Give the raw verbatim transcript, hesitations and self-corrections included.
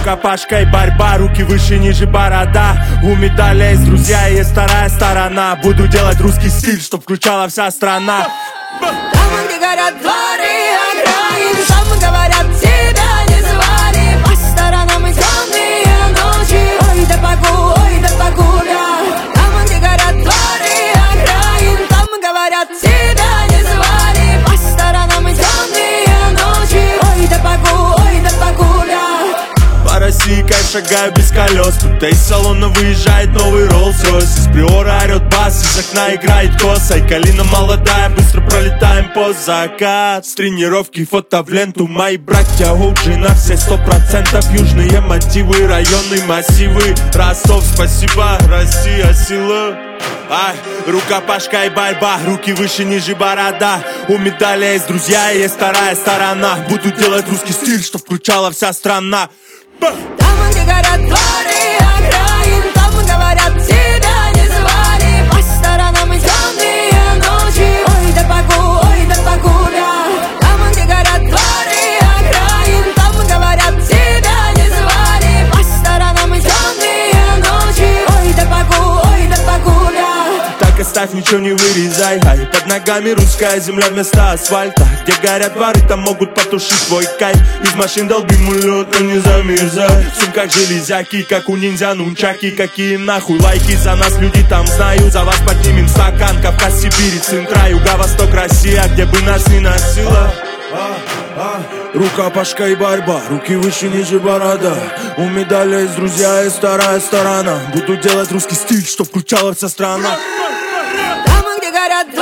Рукопашка и борьба, руки выше, ниже борода. У медаля есть друзья и есть вторая сторона. Буду делать русский стиль, чтоб включала вся страна. Там, где горят дворы, окраин, там говорят, тебя не звали. По сторонам и темные ночи. Ой, да погу, ой, да погуля. Там, где горят дворы, окраин, там говорят, тебя не звали. По сторонам и темные ночи. Ой, да погу, ой, да погуля. По России, кайф, шагаю без колес. Будто из салона выезжает новый Роллс-Ройс. Из приора орет бас, из окна играет коса. И калина молодая, быстро пролетаем по закат. С тренировки фото в ленту. Мои братья Оуджи на все сто процентов. Южные мотивы, районные массивы. Ростов, спасибо, Россия, сила. Ай, рукопашка и борьба, руки выше, ниже борода. У медаля есть друзья и есть вторая сторона. Буду делать русский стиль, что включала вся страна. Там, где горят дворы, окраин, там говорят, тебя не звали. По сторонам и темные ночи. Ой, да погу, ой, да погуля. Там, где горят дворы, окраин, там говорят, тебя не звали. По сторонам и темные ночи. Ой, да погу, ой, да погуля. Так оставь, ничего не вырезай. Ай, под ногами русская земля вместо асфальта. Где горят дворы, там могут потушить твой кайф. Из машин долбим улет, но не замерзай. В сумках железяки, как у ниндзя нунчаки. Какие нахуй лайки, за нас люди там знают. За вас поднимем стакан, Кавказ, Сибирь, Центра, Юга, Восток, Россия. Где бы нас ни носила. Рукопашка и борьба, руки выше, ниже борода. У медаля есть друзья, есть вторая сторона. Буду делать русский стиль, что включала вся страна. Там, где горят